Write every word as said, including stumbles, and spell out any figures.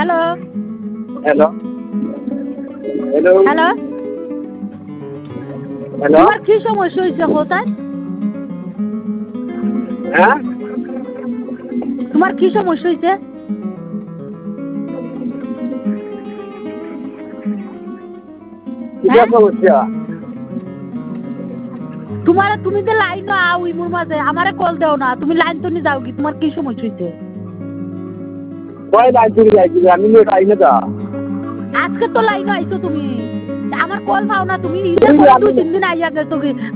hello hello hello hello hello তোমার কি সমস্যা হয়েছে কোথায় হ্যাঁ তোমার কি সমস্যা হয়েছে কিবা সমস্যা তোমার তুমি তো লাইন আও ইমুর মাঝে আমারে কল দেও না তুমি লাইন তো নি যাও কি তোমার কি সমস্যা হয়েছে কয় লাইন চলে যাইছিল আমি নিয়ে পাই না তা আজকে তো লাইন আইছো তুমি আমার কল পাও না তুমি তুমি দুই আমি তিন দিন আইয়া গেছো কি